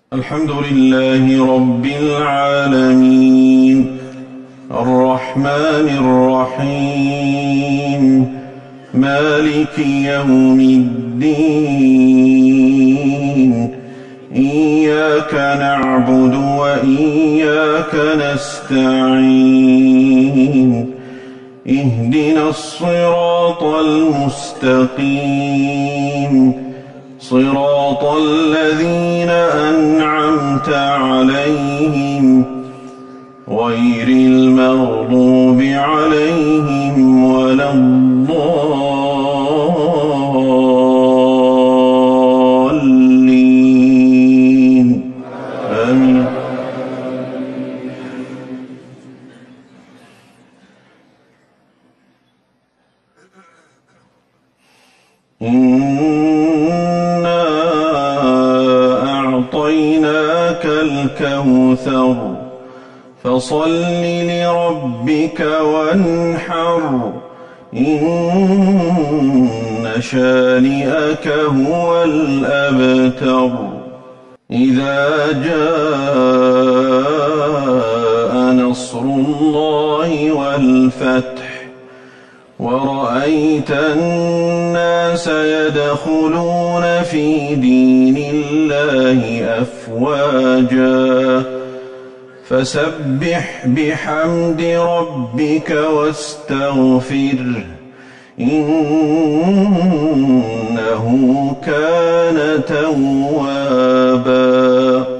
الحمد لله رب العالمين الرحمن الرحيم مالك يوم الدين إياك نعبد وإياك نستعين اهدنا الصراط المستقيم صراط الذين أنعمت عليهم غير المغضوب عليهم ولا الضالين آمين. إنا أعطيناك الكوثر فصل لربك وانحر إن شانئك هو الأبتر. إذا جاء نصر الله والفتح ورأيت الناس يدخلون في دين الله أفواجا فسبح بحمد ربك واستغفره إنه كان توابا.